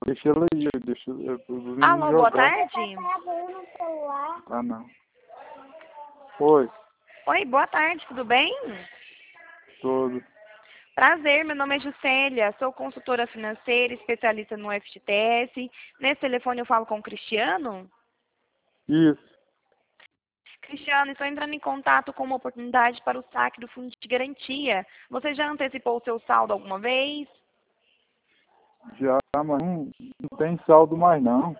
Deixa ela aí, deixa os meninos Alô, boa jogar. tarde. Ah, não. Oi, Oi, boa tarde, tudo bem? todo. Prazer, meu nome é Juscelia, sou consultora financeira, especialista no FGTS. Nesse telefone eu falo com o Cristiano. Isso, Cristiano, estou entrando em contato com uma oportunidade para o saque do fundo de garantia. Você já antecipou o seu saldo alguma vez? já, mas não tem saldo mais não.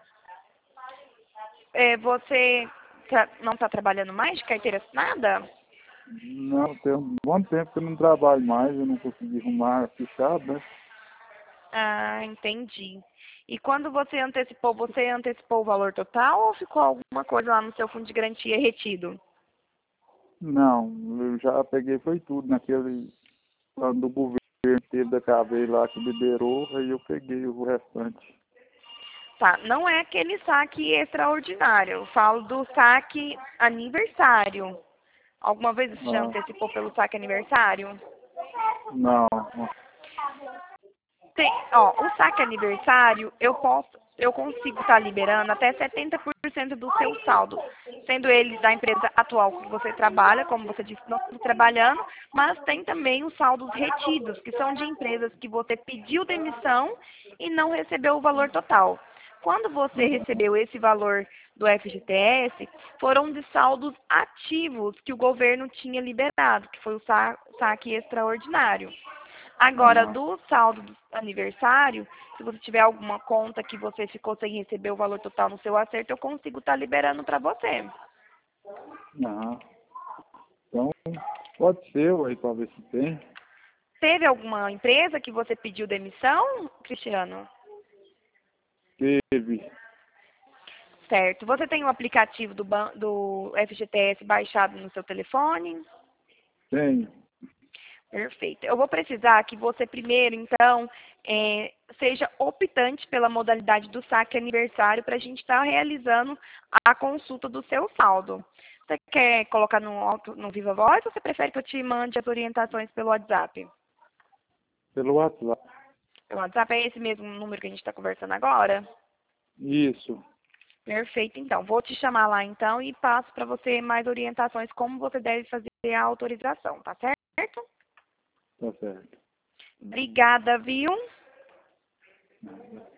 Você não está trabalhando mais de carteira assinada? Não, tem um bom tempo que eu não trabalho mais, eu não consegui arrumar fichado, né? Ah, entendi. E quando você antecipou o valor total ou ficou alguma coisa lá no seu fundo de garantia retido? Não, eu já peguei, foi tudo naquele plano do governo que teve da caveira lá que liberou, aí eu peguei o restante. Tá, não é aquele saque extraordinário, eu falo do saque aniversário. Alguma vez você já Ah, antecipou pelo saque aniversário? não, Tem, o saque aniversário, eu consigo estar liberando até 70% do seu saldo, sendo ele da empresa atual que você trabalha, como você disse, não está trabalhando, mas tem também os saldos retidos, que são de empresas que você pediu demissão e não recebeu o valor total. Quando você recebeu esse valor do FGTS, foram de saldos ativos que o governo tinha liberado, que foi o saque extraordinário. Agora, ah, do saldo do aniversário, se você tiver alguma conta que você ficou sem receber o valor total no seu acerto, eu consigo estar liberando para você. não. Então, pode ser, aí para ver se tem. Teve alguma empresa que você pediu demissão, Cristiano? Teve, Certo. Você tem o aplicativo do FGTS baixado no seu telefone? tem. Perfeito. Eu vou precisar que você primeiro, então, seja optante pela modalidade do saque aniversário para a gente estar realizando a consulta do seu saldo. Você quer colocar no Viva Voz ou você prefere que eu te mande as orientações pelo WhatsApp? Pelo WhatsApp. O WhatsApp é esse mesmo número que a gente está conversando agora? Isso, Perfeito, então. Vou te chamar lá, então, e passo para você mais orientações como você deve fazer a autorização, tá certo? tá certo. Obrigada, viu?